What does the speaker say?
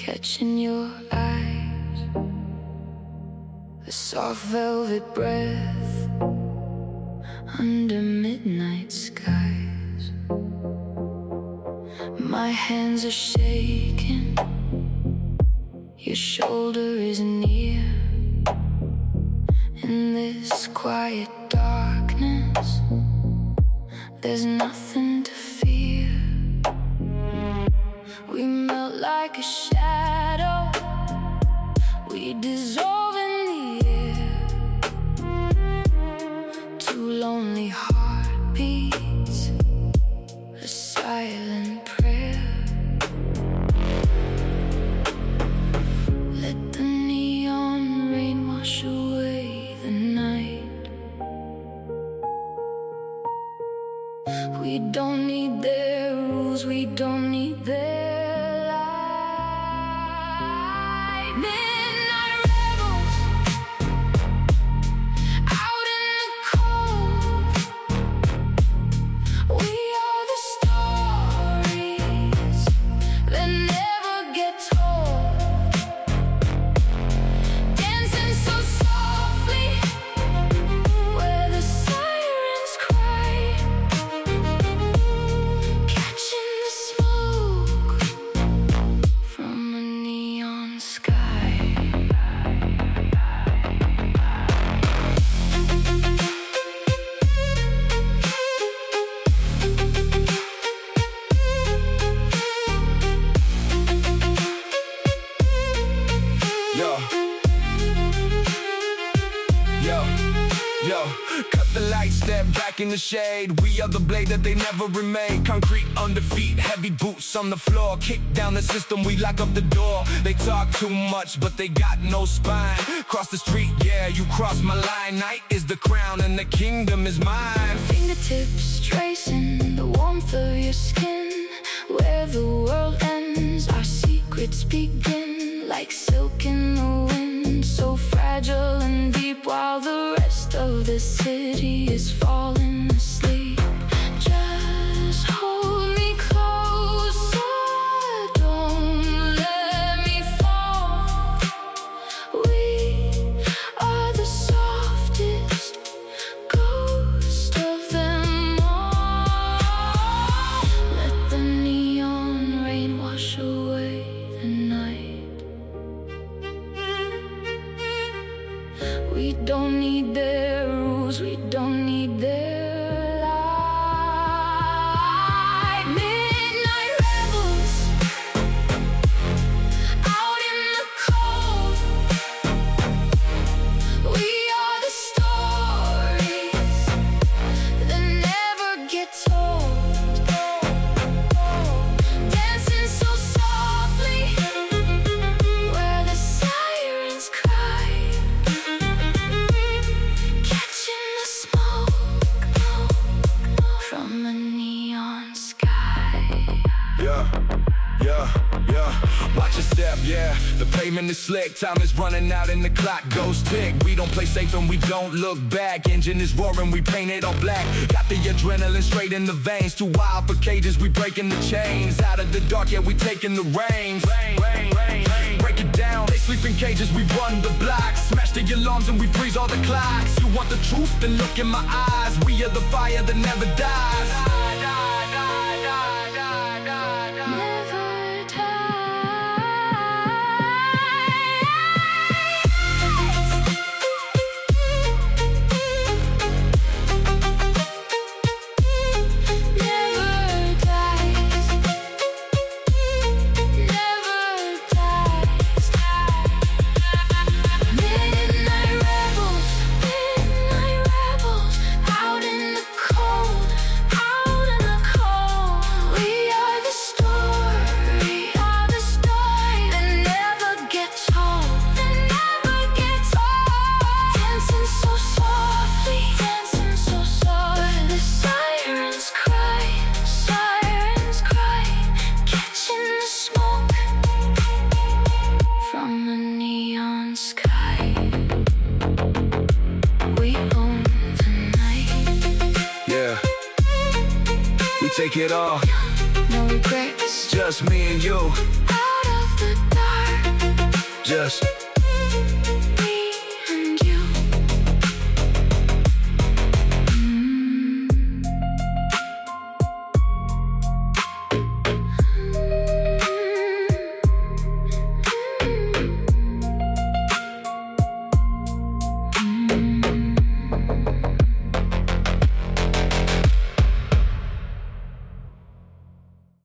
catching your eyes, the soft velvet breath under midnight skies. My hands are shaking, your shoulder is near. In this quiet darkness, there's nothing to fear. We melt like a shadow, we dissolve in the air. Two lonely heartbeats, a silent prayer. Let the neon rain wash away the night. We don't need their rules, we don't need their light. Midnight rebels, out in the cold. We are the stories that never get told. Dancing so softly where the sirens cry, catching the smoke from a neon sky. Yo, yo, yo, cut the lights, step back in the shade. We are the blade that they never remade. Concrete under feet, heavy boots on the floor. Kick down the system, we lock up the door. They talk too much, but they got no spine. Cross the street, yeah, you cross my line. Night is the crown and the kingdom is mine. Fingertips tracing the warmth of your skin. Where the world ends, our secrets begin. Like silk in the wind, so fragile and deep, while the rest of the city is falling asleep. Just hold me closer, don't let me fall. We are the softest ghost of them all. Let the neon rain wash away the night. We don't need their rules, we don't need their light. Midnight rebels, out in the cold. We are the stories that never get told. Dancing so softly where the sirens cry, catching the smoke from a neon sky. Yeah, yeah, yeah. Watch your step, yeah. The pavement is slick, time is running out and the clock goes tick. We don't play safe and we don't look back. Engine is roaring, we paint it all black. Got the adrenaline straight in the veins. Too wild for cages, we breaking the chains. Out of the dark, yeah, we taking the reins. Break it down, they sleep in cages, we run the block. Smash the alarms and we freeze all the clocks. You want the truth, then look in my eyes. We are the fire that never dies. Never dies, never dies. Midnight rebels, out in the cold, out in the cold. We are the story that never gets told, that never gets old. Dancing so softly, where the sirens cry, catching the smoke from a neon sky. We own the night. Yeah, we take it all, No regrets, just me and you. out of the dark. dust.